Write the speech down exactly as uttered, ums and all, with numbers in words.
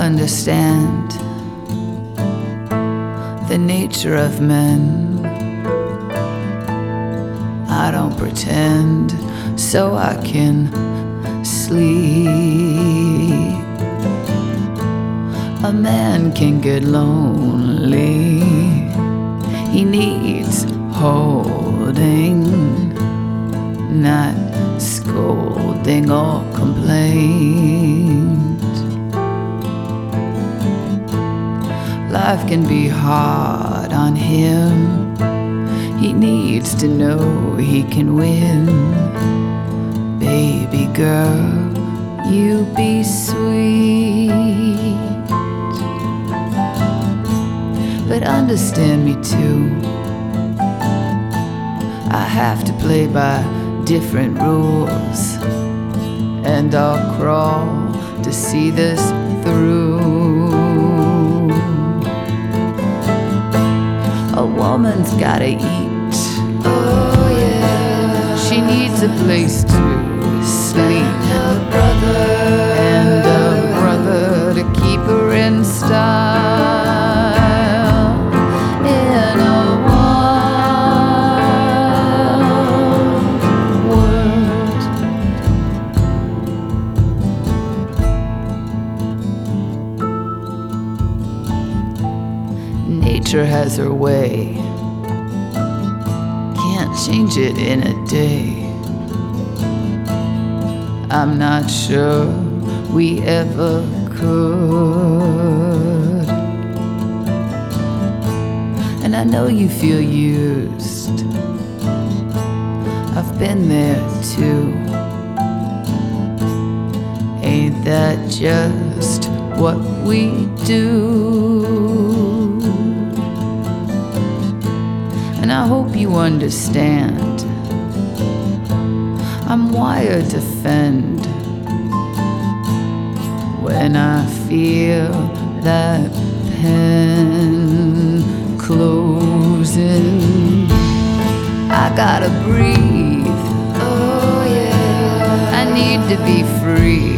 understand the nature of men. I don't pretend so I can sleep. A man can get lonely. He needs holding, not scolding or complaint. Life can be hard on him. He needs to know he can win. Baby girl, you be sweet. But understand me too, I have to play by different rules, and I'll crawl to see this through. A woman's gotta eat, oh yeah. She needs a place to sleep, and a brother, and a brother to keep her in style. In a wild world, nature has her way. Can't change it in a day. I'm not sure we ever could. And I know you feel used. I've been there too. Ain't that just what we do? And I hope you understand, I'm wired to fend. When I feel that pen closing, I gotta breathe, oh yeah. I need to be free.